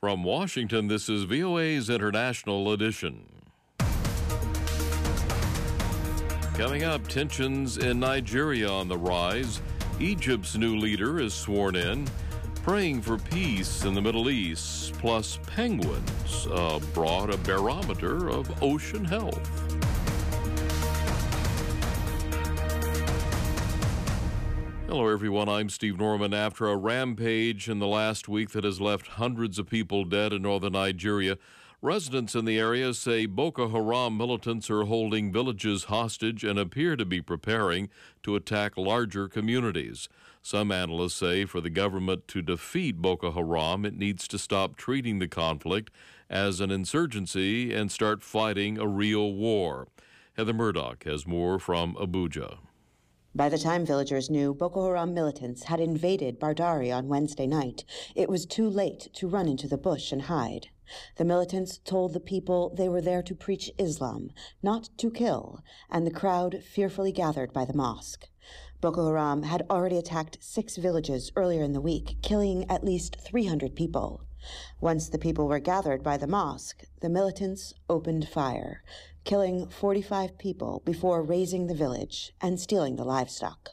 From Washington, this is VOA's International Edition. Coming up, tensions in Nigeria on the rise. Egypt's new leader is sworn in. Praying for peace in the Middle East. Plus, penguins brought a barometer of ocean health. Hello, everyone. I'm Steve Norman. After a rampage in the last week that has left hundreds of people dead in northern Nigeria, residents in the area say Boko Haram militants are holding villages hostage and appear to be preparing to attack larger communities. Some analysts say for the government to defeat Boko Haram, it needs to stop treating the conflict as an insurgency and start fighting a real war. Heather Murdoch has more from Abuja. By the time villagers knew Boko Haram militants had invaded Bardari on Wednesday night, it was too late to run into the bush and hide. The militants told the people they were there to preach Islam, not to kill, and the crowd fearfully gathered by the mosque. Boko Haram had already attacked 6 villages earlier in the week, killing at least 300 people. Once the people were gathered by the mosque, the militants opened fire, killing 45 people before razing the village and stealing the livestock.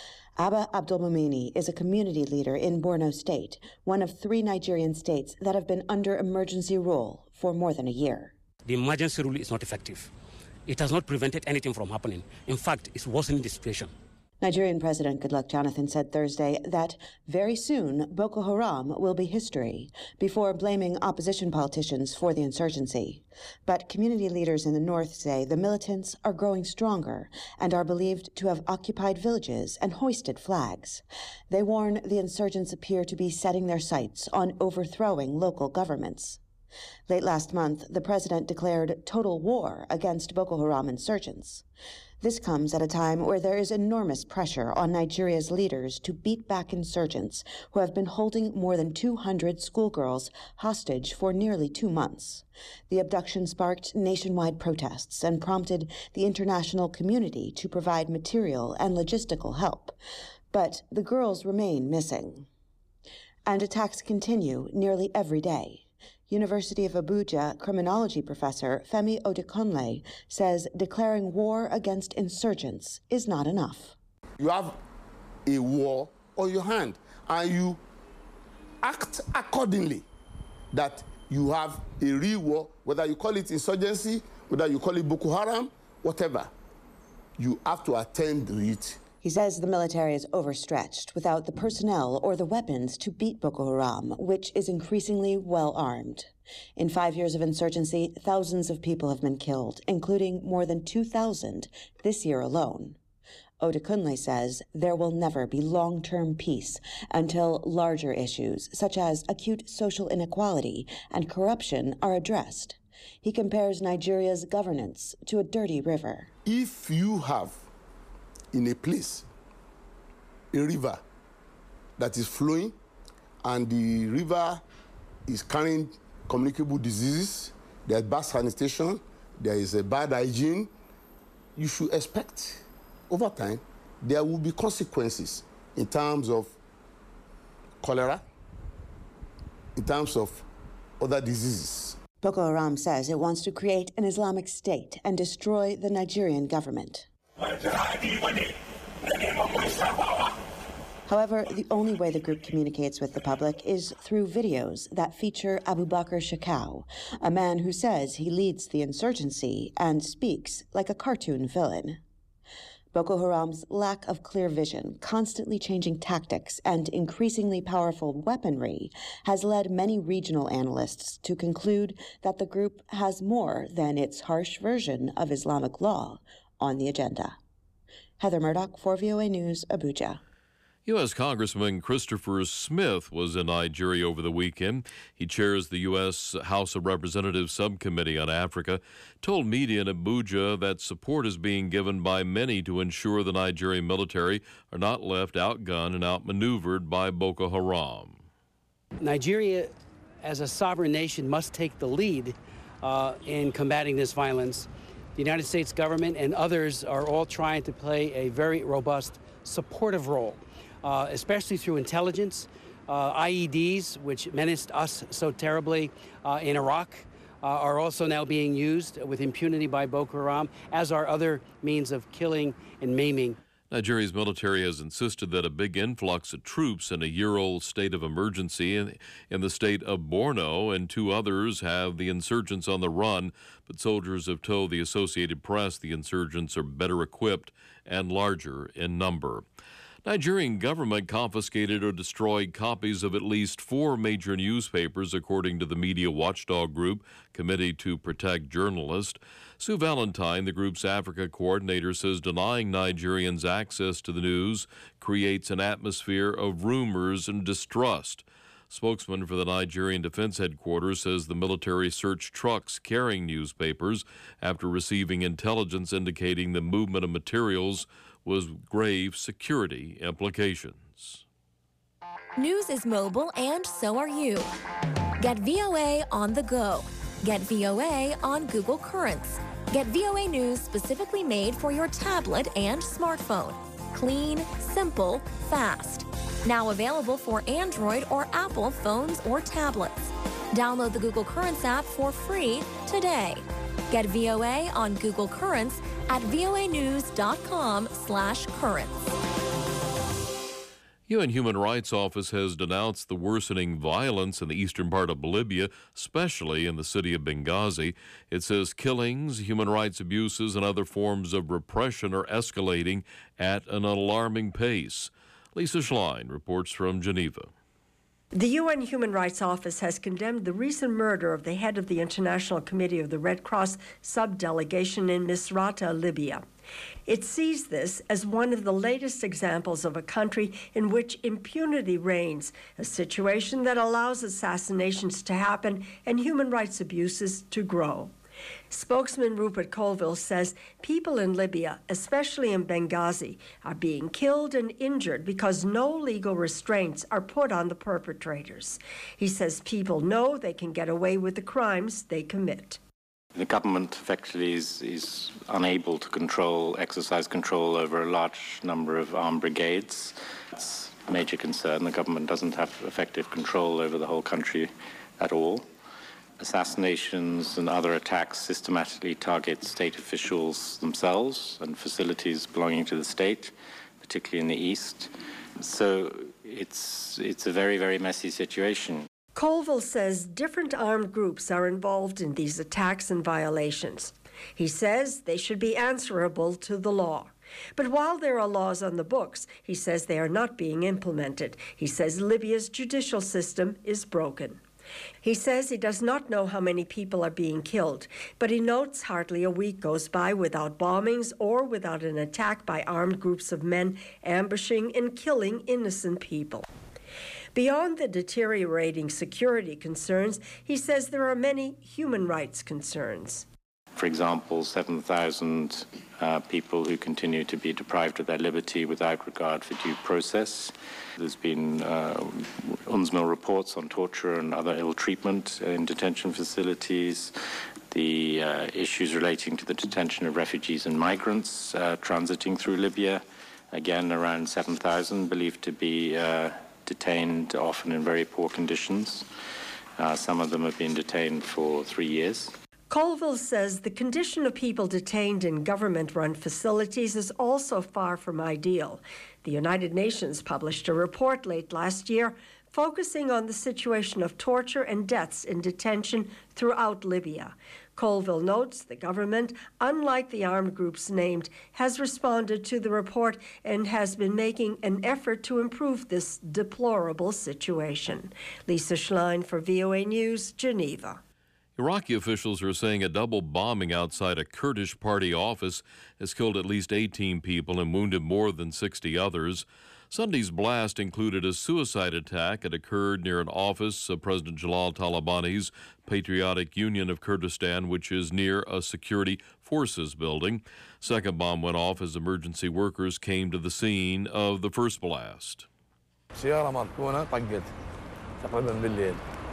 Abba Abdulmumini is a community leader in Borno State, one of 3 Nigerian states that have been under emergency rule for more than a year. The emergency rule is not effective. It has not prevented anything from happening. In fact, it's worsening the situation. Nigerian President Goodluck Jonathan said Thursday that very soon Boko Haram will be history, before blaming opposition politicians for the insurgency. But community leaders in the north say the militants are growing stronger and are believed to have occupied villages and hoisted flags. They warn the insurgents appear to be setting their sights on overthrowing local governments. Late last month, the president declared total war against Boko Haram insurgents. This comes at a time where there is enormous pressure on Nigeria's leaders to beat back insurgents who have been holding more than 200 schoolgirls hostage for nearly 2 months. The abduction sparked nationwide protests and prompted the international community to provide material and logistical help. But the girls remain missing. And attacks continue nearly every day. University of Abuja criminology professor Femi Odekunle says declaring war against insurgents is not enough. You have a war on your hand, and you act accordingly that you have a real war, whether you call it insurgency, whether you call it Boko Haram, whatever. You have to attend to it. He says the military is overstretched without the personnel or the weapons to beat Boko Haram, which is increasingly well armed. In 5 years of insurgency, thousands of people have been killed, including more than 2,000 this year alone. Odekunle says there will never be long-term peace until larger issues, such as acute social inequality and corruption, are addressed. He compares Nigeria's governance to a dirty river. If you have in a place a river that is flowing and the river is carrying communicable diseases, there's bad sanitation, there is a bad hygiene, you should expect over time there will be consequences in terms of cholera, in terms of other diseases. Boko Haram says it wants to create an Islamic state and destroy the Nigerian government. However, the only way the group communicates with the public is through videos that feature Abubakar Shekau, a man who says he leads the insurgency and speaks like a cartoon villain. Boko Haram's lack of clear vision, constantly changing tactics, and increasingly powerful weaponry has led many regional analysts to conclude that the group has more than its harsh version of Islamic law on the agenda. Heather Murdoch for VOA News, Abuja. U.S. Congressman Christopher Smith was in Nigeria over the weekend. He chairs the U.S. House of Representatives Subcommittee on Africa, told media in Abuja that support is being given by many to ensure the Nigerian military are not left outgunned and outmaneuvered by Boko Haram. Nigeria, as a sovereign nation, must take the lead in combating this violence. The United States government and others are all trying to play a very robust supportive role, especially through intelligence, IEDs, which menaced us so terribly in Iraq, are also now being used with impunity by Boko Haram, as are other means of killing and maiming. Nigeria's military has insisted that a big influx of troops in a year-old state of emergency in the state of Borno and 2 others have the insurgents on the run, but soldiers have told the Associated Press the insurgents are better equipped and larger in number. Nigerian government confiscated or destroyed copies of at least 4 major newspapers, according to the media watchdog group Committee to Protect Journalists. Sue Valentine, the group's Africa coordinator, says denying Nigerians access to the news creates an atmosphere of rumors and distrust. Spokesman for the Nigerian Defense Headquarters says the military searched trucks carrying newspapers after receiving intelligence indicating the movement of materials was grave security implications. News is mobile, and so are you. Get VOA on the go. Get VOA on Google Currents. Get VOA News specifically made for your tablet and smartphone. Clean, simple, fast. Now available for Android or Apple phones or tablets. Download the Google Currents app for free today. Get VOA on Google Currents at voanews.com/currents. UN Human Rights Office has denounced the worsening violence in the eastern part of Libya, especially in the city of Benghazi. It says killings, human rights abuses, and other forms of repression are escalating at an alarming pace. Lisa Schlein reports from Geneva. The UN Human Rights Office has condemned the recent murder of the head of the International Committee of the Red Cross subdelegation in Misrata, Libya. It sees this as one of the latest examples of a country in which impunity reigns, a situation that allows assassinations to happen and human rights abuses to grow. Spokesman Rupert Colville says people in Libya, especially in Benghazi, are being killed and injured because no legal restraints are put on the perpetrators. He says people know they can get away with the crimes they commit. The government effectively is unable to exercise control over a large number of armed brigades. It's a major concern. The government doesn't have effective control over the whole country at all. Assassinations and other attacks systematically target state officials themselves and facilities belonging to the state, particularly in the east. So it's a very, very messy situation. Colville says different armed groups are involved in these attacks and violations. He says they should be answerable to the law. But while there are laws on the books, he says they are not being implemented. He says Libya's judicial system is broken. He says he does not know how many people are being killed, but he notes hardly a week goes by without bombings or without an attack by armed groups of men ambushing and killing innocent people. Beyond the deteriorating security concerns, he says there are many human rights concerns. For example, 7,000 people who continue to be deprived of their liberty without regard for due process. There's been UNSMIL reports on torture and other ill treatment in detention facilities. The issues relating to the detention of refugees and migrants transiting through Libya. Again, around 7,000 believed to be detained, often in very poor conditions. Some of them have been detained for 3 years. Colville says the condition of people detained in government-run facilities is also far from ideal. The United Nations published a report late last year focusing on the situation of torture and deaths in detention throughout Libya. Colville notes the government, unlike the armed groups named, has responded to the report and has been making an effort to improve this deplorable situation. Lisa Schlein for VOA News, Geneva. Iraqi officials are saying a double bombing outside a Kurdish party office has killed at least 18 people and wounded more than 60 others. Sunday's blast included a suicide attack. It occurred near an office of President Jalal Talabani's Patriotic Union of Kurdistan, which is near a security forces building. Second bomb went off as emergency workers came to the scene of the first blast.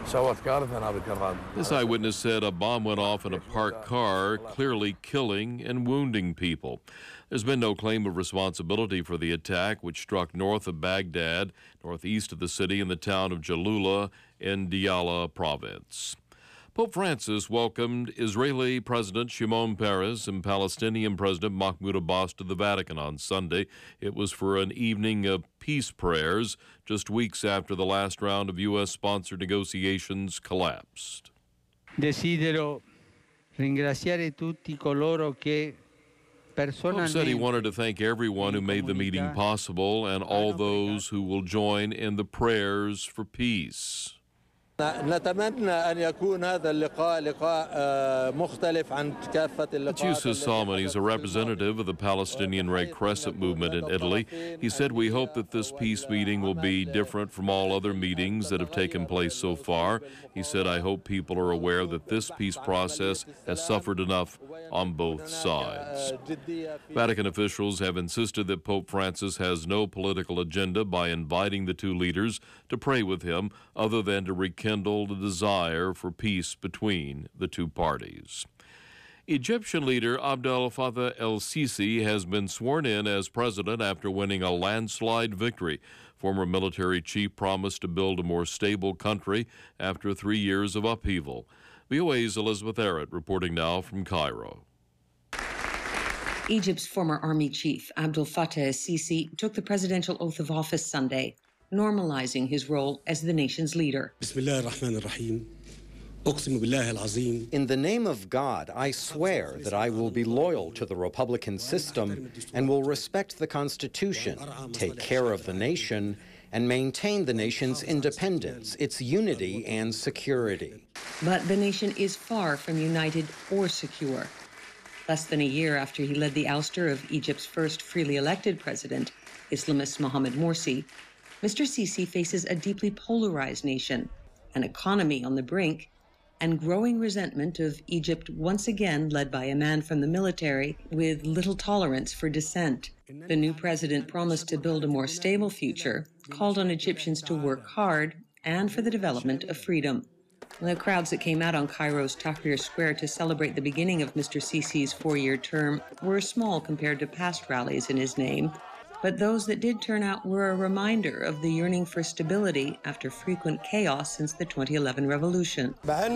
This eyewitness said a bomb went off in a parked car, clearly killing and wounding people. There's been no claim of responsibility for the attack, which struck north of Baghdad, northeast of the city in the town of Jalula in Diyala province. Pope Francis welcomed Israeli President Shimon Peres and Palestinian President Mahmoud Abbas to the Vatican on Sunday. It was for an evening of peace prayers, just weeks after the last round of U.S.-sponsored negotiations collapsed. Desidero ringraziare tutti coloro che Pope said he wanted to thank everyone who made the meeting possible and all those who will join in the prayers for peace. نتمنى أن يكون هذا اللقاء لقاء مختلف عن كافة اللقاءات. Mathieu Salman, he's a representative of the Palestinian Red Crescent movement in Italy. He said, "We hope that this peace meeting will be different from all other meetings that have taken place so far." He said, "I hope people are aware that this peace process has suffered enough on both sides." Vatican officials have insisted that Pope Francis has no political agenda by inviting the two leaders to pray with him other than to rekindle the desire for peace between the two parties. Egyptian leader Abdel Fattah el-Sisi has been sworn in as president after winning a landslide victory. Former military chief promised to build a more stable country after 3 years of upheaval. VOA's Elizabeth Arrett reporting now from Cairo. Egypt's former army chief, Abdel Fattah el-Sisi, took the presidential oath of office Sunday, normalizing his role as the nation's leader. In the name of God, I swear that I will be loyal to the Republican system and will respect the Constitution, take care of the nation, and maintain the nation's independence, its unity and security. But the nation is far from united or secure. Less than a year after he led the ouster of Egypt's first freely elected president, Islamist Mohamed Morsi, Mr. Sisi faces a deeply polarized nation, an economy on the brink, and growing resentment of Egypt once again led by a man from the military with little tolerance for dissent. The new president promised to build a more stable future, called on Egyptians to work hard, and for the development of freedom. The crowds that came out on Cairo's Tahrir Square to celebrate the beginning of Mr. Sisi's four-year term were small compared to past rallies in his name, but those that did turn out were a reminder of the yearning for stability after frequent chaos since the 2011 revolution. I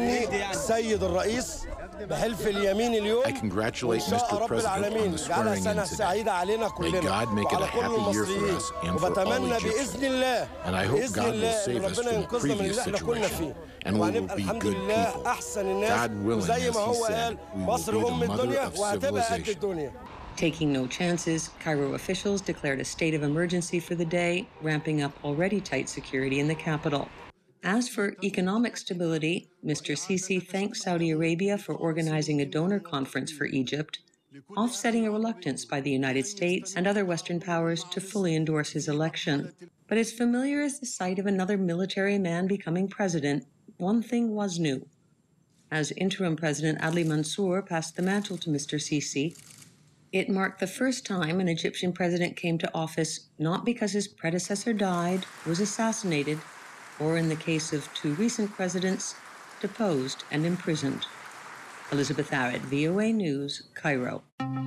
congratulate Mr. President on the swearing in today. May God make it a happy year for us and for all Egyptians. And I hope God will save us from the previous situation, and we will be good people. God willing, as he said, we will be the mother of civilization. Taking no chances, Cairo officials declared a state of emergency for the day, ramping up already tight security in the capital. As for economic stability, Mr. Sisi thanked Saudi Arabia for organizing a donor conference for Egypt, offsetting a reluctance by the United States and other Western powers to fully endorse his election. But as familiar as the sight of another military man becoming president, one thing was new. As interim President Adli Mansour passed the mantle to Mr. Sisi, it marked the first time an Egyptian president came to office not because his predecessor died, was assassinated, or in the case of two recent presidents, deposed and imprisoned. Elizabeth Arrett, VOA News, Cairo.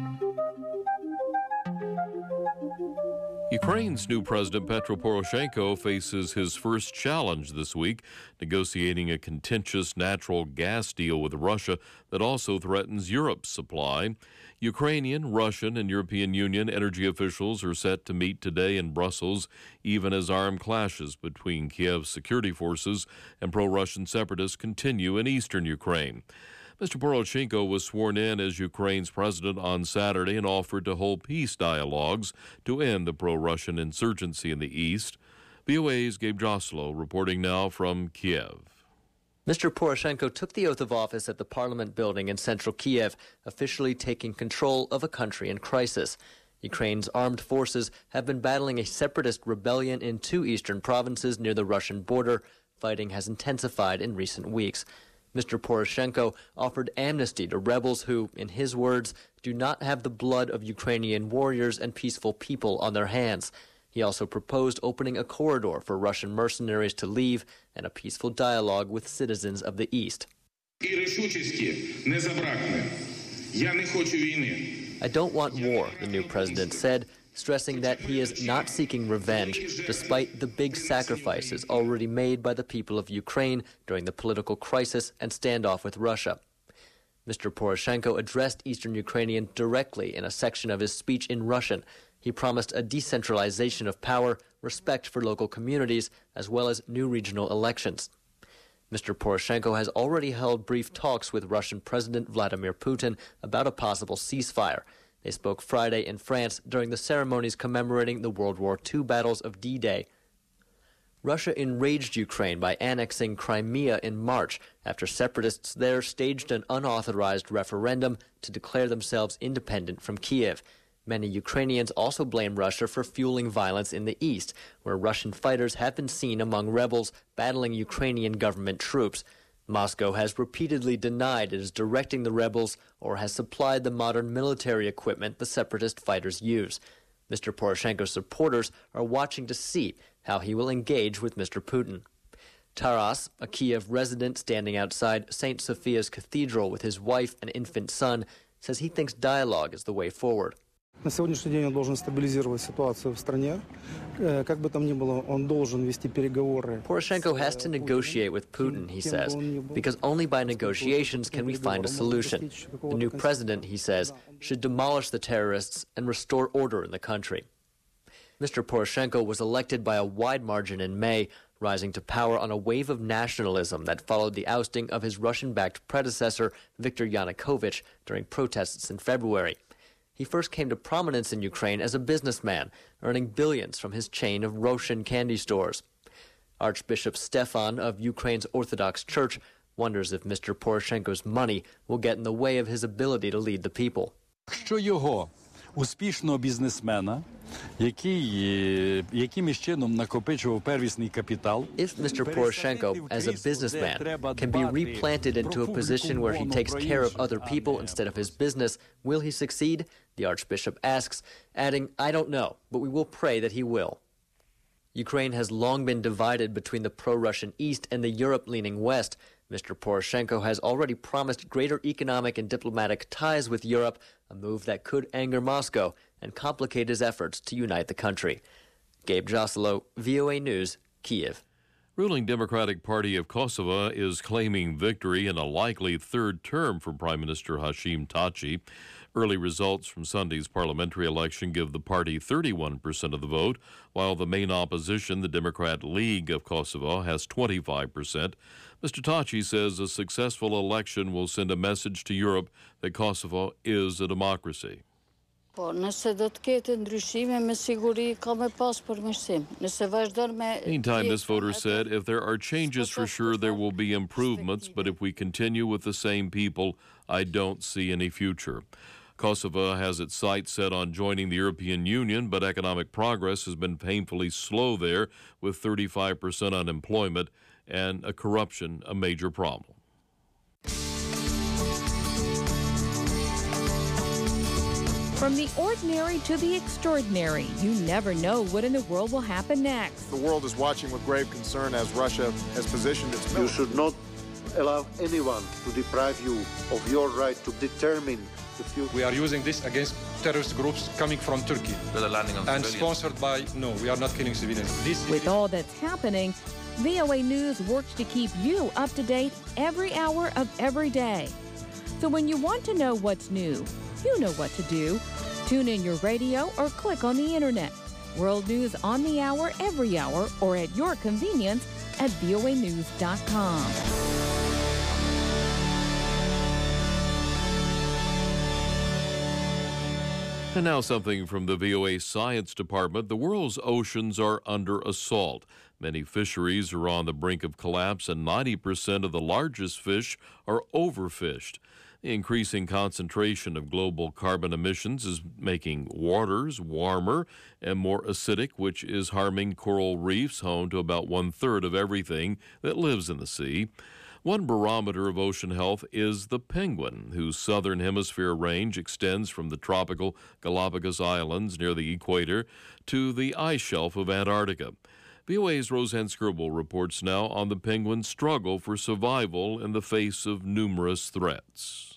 Ukraine's new president, Petro Poroshenko, faces his first challenge this week, negotiating a contentious natural gas deal with Russia that also threatens Europe's supply. Ukrainian, Russian, and European Union energy officials are set to meet today in Brussels, even as armed clashes between Kiev's security forces and pro-Russian separatists continue in eastern Ukraine. Mr. Poroshenko was sworn in as Ukraine's president on Saturday and offered to hold peace dialogues to end the pro-Russian insurgency in the east. VOA's Gabe Joslow reporting now from Kiev. Mr. Poroshenko took the oath of office at the Parliament building in central Kiev, officially taking control of a country in crisis. Ukraine's armed forces have been battling a separatist rebellion in two eastern provinces near the Russian border. Fighting has intensified in recent weeks. Mr. Poroshenko offered amnesty to rebels who, in his words, do not have the blood of Ukrainian warriors and peaceful people on their hands. He also proposed opening a corridor for Russian mercenaries to leave and a peaceful dialogue with citizens of the East. I don't want war, the new president said, stressing that he is not seeking revenge, despite the big sacrifices already made by the people of Ukraine during the political crisis and standoff with Russia. Mr. Poroshenko addressed Eastern Ukrainians directly in a section of his speech in Russian. He promised a decentralization of power, respect for local communities, as well as new regional elections. Mr. Poroshenko has already held brief talks with Russian President Vladimir Putin about a possible ceasefire. They spoke Friday in France during the ceremonies commemorating the World War II battles of D-Day. Russia enraged Ukraine by annexing Crimea in March after separatists there staged an unauthorized referendum to declare themselves independent from Kiev. Many Ukrainians also blame Russia for fueling violence in the east, where Russian fighters have been seen among rebels battling Ukrainian government troops. Moscow has repeatedly denied it is directing the rebels or has supplied the modern military equipment the separatist fighters use. Mr. Poroshenko's supporters are watching to see how he will engage with Mr. Putin. Taras, a Kiev resident standing outside St. Sophia's Cathedral with his wife and infant son, says he thinks dialogue is the way forward. На сегодняшний день он должен стабилизировать ситуацию в стране. Как бы там ни было, он должен вести переговоры. Poroshenko has to negotiate with Putin, he says, because only by negotiations can we find a solution. The new president, he says, should demolish the terrorists and restore order in the country. Mr. Poroshenko was elected by a wide margin in May, rising to power on a wave of nationalism that followed the ousting of his Russian-backed predecessor, Viktor Yanukovych, during protests in February. He first came to prominence in Ukraine as a businessman, earning billions from his chain of Roshan candy stores. Archbishop Stefan of Ukraine's Orthodox Church wonders if Mr. Poroshenko's money will get in the way of his ability to lead the people. Що його, успішного бізнесмена, якимось чином накопичував первісний капітал. If Mr. Poroshenko, as a businessman, can be replanted into a position where he takes care of other people instead of his business, will he succeed? The Archbishop asks, adding, I don't know, but we will pray that he will. Ukraine has long been divided between the pro-Russian East and the Europe-leaning West. Mr. Poroshenko has already promised greater economic and diplomatic ties with Europe, a move that could anger Moscow and complicate his efforts to unite the country. Gabe Joselo, VOA News, Kiev. Ruling Democratic Party of Kosovo is claiming victory in a likely third term for Prime Minister Hashim Thaçi. Early results from Sunday's parliamentary election give the party 31% of the vote, while the main opposition, the Democrat League of Kosovo, has 25%. Mr. Thaçi says a successful election will send a message to Europe that Kosovo is a democracy. Meantime, this voter said, if there are changes, for sure there will be improvements, but if we continue with the same people, I don't see any future. Kosovo has its sights set on joining the European Union, but economic progress has been painfully slow there, with 35% unemployment and corruption a major problem. From the ordinary to the extraordinary, you never know what in the world will happen next. The world is watching with grave concern as Russia has positioned its military. You should not allow anyone to deprive you of your right to determine the future. We are using this against terrorist groups coming from Turkey and sponsored by, no, we are not killing civilians. With all that's happening, VOA News works to keep you up to date every hour of every day. So when you want to know what's new, you know what to do. Tune in your radio or click on the internet. World news on the hour, every hour, or at your convenience at voanews.com. And now something from the VOA Science Department. The world's oceans are under assault. Many fisheries are on the brink of collapse, and 90% of the largest fish are overfished. The increasing concentration of global carbon emissions is making waters warmer and more acidic, which is harming coral reefs, home to about 1/3 of everything that lives in the sea. One barometer of ocean health is the penguin, whose southern hemisphere range extends from the tropical Galapagos Islands near the equator to the ice shelf of Antarctica. VOA's Roseanne Skirble reports now on the penguin's struggle for survival in the face of numerous threats.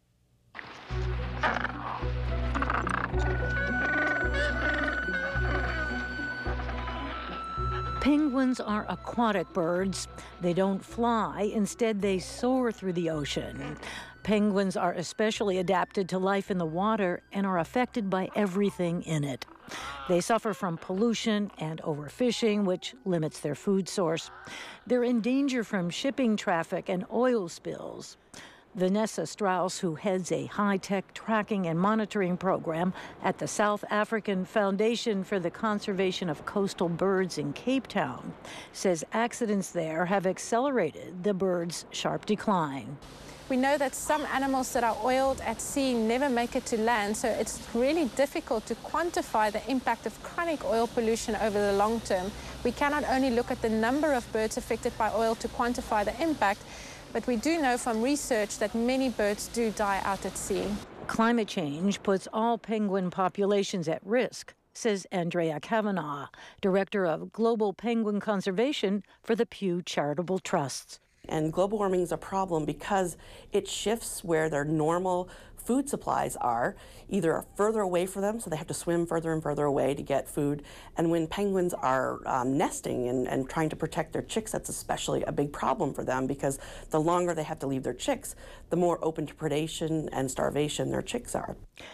Penguins are aquatic birds. They don't fly. Instead, they soar through the ocean. Penguins are especially adapted to life in the water and are affected by everything in it. They suffer from pollution and overfishing, which limits their food source. They're in danger from shipping traffic and oil spills. Vanessa Strauss, who heads a high-tech tracking and monitoring program at the South African Foundation for the Conservation of Coastal Birds in Cape Town, says accidents there have accelerated the birds' sharp decline. We know that some animals that are oiled at sea never make it to land, so it's really difficult to quantify the impact of chronic oil pollution over the long term. We cannot only look at the number of birds affected by oil to quantify the impact, but we do know from research that many birds do die out at sea. Climate change puts all penguin populations at risk, says Andrea Kavanaugh, director of Global Penguin Conservation for the Pew Charitable Trusts. And global warming is a problem because it shifts where their normal food supplies are, either further away from them, so they have to swim further and further away to get food. And when penguins are nesting and trying to protect their chicks, that's especially a big problem for them because the longer they have to leave their chicks, the more open to predation and starvation their chicks are.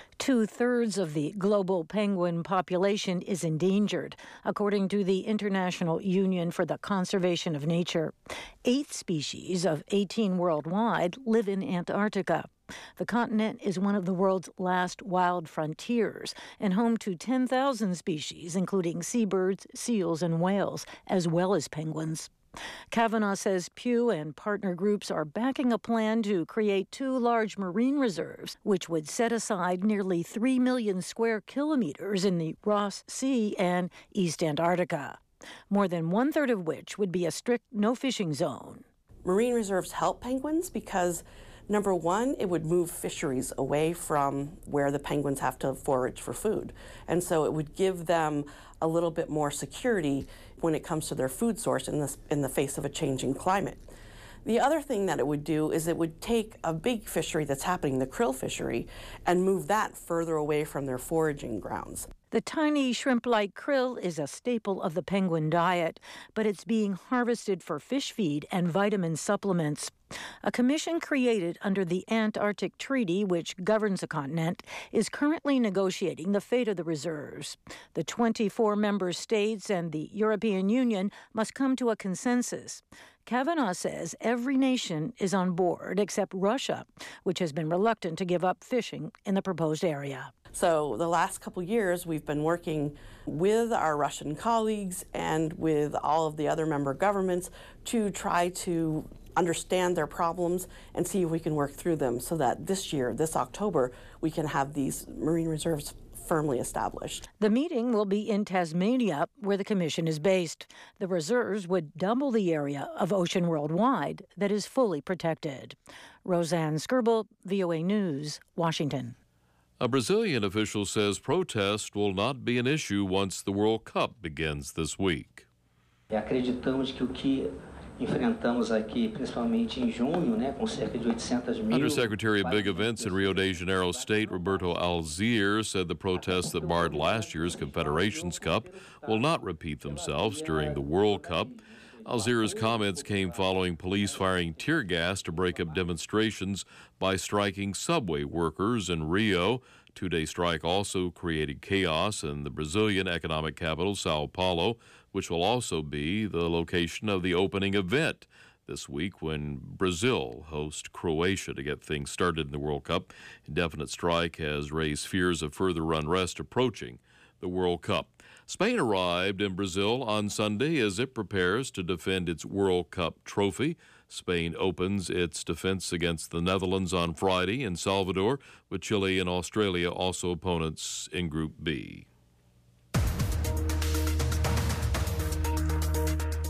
2/3 of the global penguin population is endangered, according to the International Union for the Conservation of Nature. 8 species of 18 worldwide live in Antarctica. The continent is one of the world's last wild frontiers and home to 10,000 species, including seabirds, seals, and whales, as well as penguins. Kavanaugh says Pew and partner groups are backing a plan to create 2 large marine reserves, which would set aside nearly 3 million square kilometers in the Ross Sea and East Antarctica, more than 1/3 of which would be a strict no-fishing zone. Marine reserves help penguins because number one, it would move fisheries away from where the penguins have to forage for food. And so it would give them a little bit more security when it comes to their food source in the face of a changing climate. The other thing that it would do is it would take a big fishery that's happening, the krill fishery, and move that further away from their foraging grounds. The tiny shrimp-like krill is a staple of the penguin diet, but it's being harvested for fish feed and vitamin supplements. A commission created under the Antarctic Treaty, which governs the continent, is currently negotiating the fate of the reserves. The 24 member states and the European Union must come to a consensus. Kavanaugh says every nation is on board except Russia, which has been reluctant to give up fishing in the proposed area. So the last couple years, we've been working with our Russian colleagues and with all of the other member governments to try to understand their problems and see if we can work through them so that this year, this October, we can have these marine reserves firmly established. The meeting will be in Tasmania, where the commission is based. The reserves would double the area of ocean worldwide that is fully protected. Roseanne Skirble, VOA News, Washington. A Brazilian official says protest will not be an issue once the World Cup begins this week. Acreditamos que o que enfrentamos aqui, principalmente em junho, com cerca de 800 mil. Undersecretary of Big Events in Rio de Janeiro State, Roberto Alzir, said the protests that barred last year's Confederations Cup will not repeat themselves during the World Cup. Alzir's comments came following police firing tear gas to break up demonstrations by striking subway workers in Rio. Two-day strike also created chaos in the Brazilian economic capital, Sao Paulo, which will also be the location of the opening event this week when Brazil hosts Croatia to get things started in the World Cup. Indefinite strike has raised fears of further unrest approaching the World Cup. Spain arrived in Brazil on Sunday as it prepares to defend its World Cup trophy. Spain opens its defense against the Netherlands on Friday in Salvador, with Chile and Australia also opponents in Group B.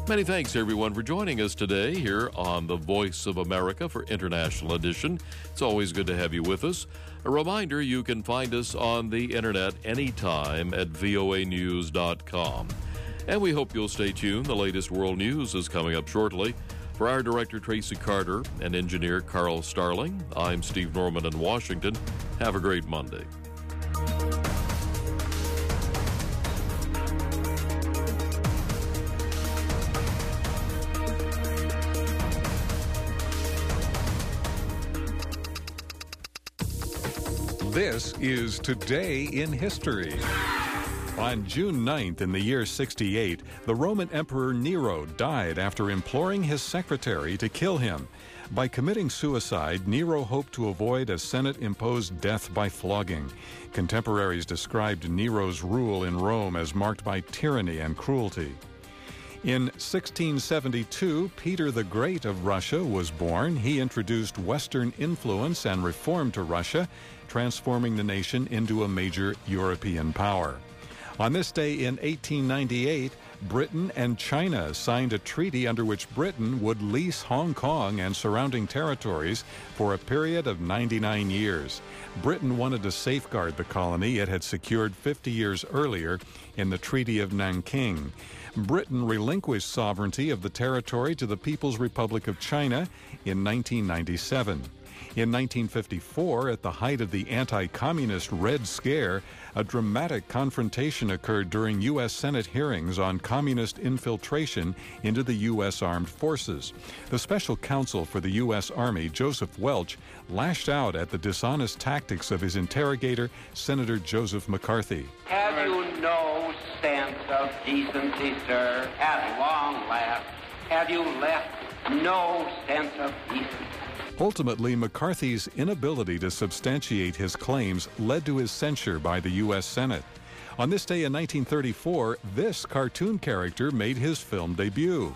Many thanks, everyone, for joining us today here on The Voice of America for International Edition. It's always good to have you with us. A reminder, you can find us on the internet anytime at voanews.com. And we hope you'll stay tuned. The latest world news is coming up shortly. For our director, Tracy Carter, and engineer Carl Starling, I'm Steve Norman in Washington. Have a great Monday. This is Today in History. On June 9th in the year 68, the Roman Emperor Nero died after imploring his secretary to kill him. By committing suicide, Nero hoped to avoid a Senate-imposed death by flogging. Contemporaries described Nero's rule in Rome as marked by tyranny and cruelty. In 1672, Peter the Great of Russia was born. He introduced Western influence and reform to Russia, transforming the nation into a major European power. On this day in 1898, Britain and China signed a treaty under which Britain would lease Hong Kong and surrounding territories for a period of 99 years. Britain wanted to safeguard the colony it had secured 50 years earlier in the Treaty of Nanking. Britain relinquished sovereignty of the territory to the People's Republic of China in 1997. In 1954, at the height of the anti-communist Red Scare, a dramatic confrontation occurred during U.S. Senate hearings on communist infiltration into the U.S. Armed Forces. The special counsel for the U.S. Army, Joseph Welch, lashed out at the dishonest tactics of his interrogator, Senator Joseph McCarthy. Have you no sense of decency, sir? At long last, have you left no sense of decency? Ultimately, McCarthy's inability to substantiate his claims led to his censure by the U.S. Senate. On this day in 1934, this cartoon character made his film debut.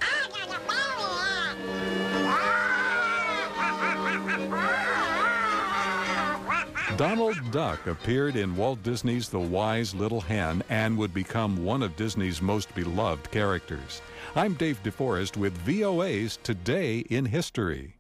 Donald Duck appeared in Walt Disney's The Wise Little Hen and would become one of Disney's most beloved characters. I'm Dave DeForest with VOA's Today in History.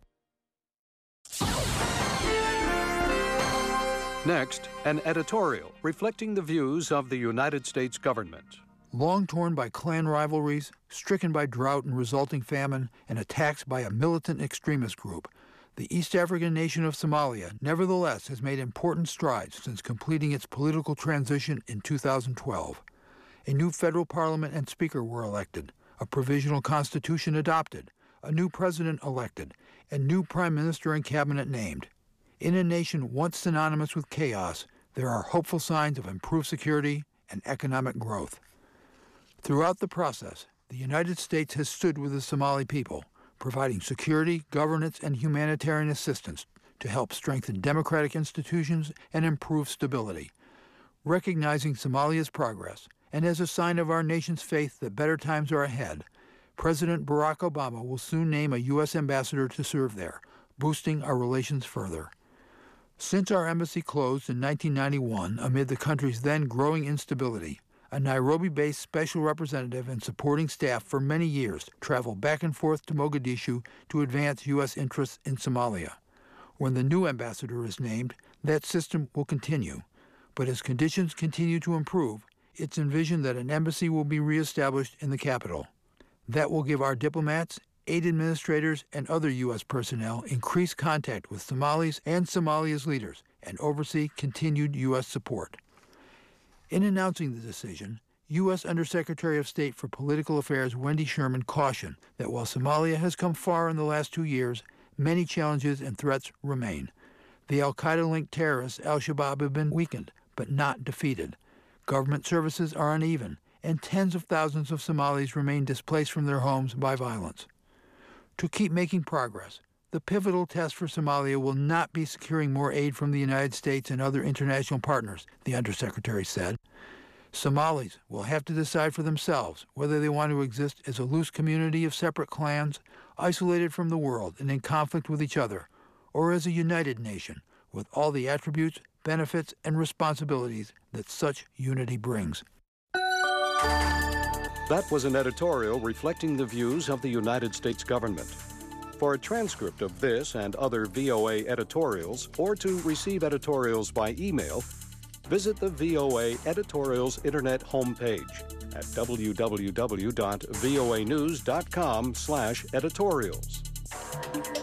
Next, an editorial reflecting the views of the United States government. Long torn by clan rivalries, stricken by drought and resulting famine, and attacks by a militant extremist group, the East African nation of Somalia nevertheless has made important strides since completing its political transition in 2012. A new federal parliament and speaker were elected, a provisional constitution adopted, a new president elected, and new prime minister and cabinet named. In a nation once synonymous with chaos, there are hopeful signs of improved security and economic growth. Throughout the process, the United States has stood with the Somali people, providing security, governance, and humanitarian assistance to help strengthen democratic institutions and improve stability. Recognizing Somalia's progress, and as a sign of our nation's faith that better times are ahead, President Barack Obama will soon name a U.S. ambassador to serve there, boosting our relations further. Since our embassy closed in 1991 amid the country's then growing instability, a Nairobi-based special representative and supporting staff for many years traveled back and forth to Mogadishu to advance U.S. interests in Somalia. When the new ambassador is named, that system will continue. But as conditions continue to improve, it's envisioned that an embassy will be reestablished in the capital. That will give our diplomats, aid administrators, and other U.S. personnel increased contact with Somalis and Somalia's leaders and oversee continued U.S. support. In announcing the decision, U.S. Undersecretary of State for Political Affairs Wendy Sherman cautioned that while Somalia has come far in the last 2 years, many challenges and threats remain. The al-Qaeda-linked terrorists al-Shabaab have been weakened, but not defeated. Government services are uneven, and tens of thousands of Somalis remain displaced from their homes by violence. To keep making progress, the pivotal test for Somalia will not be securing more aid from the United States and other international partners, the Undersecretary said. Somalis will have to decide for themselves whether they want to exist as a loose community of separate clans, isolated from the world and in conflict with each other, or as a united nation with all the attributes, benefits, and responsibilities that such unity brings. That was an editorial reflecting the views of the United States government. For a transcript of this and other VOA editorials, or to receive editorials by email, visit the VOA Editorials Internet homepage at www.voanews.com/editorials.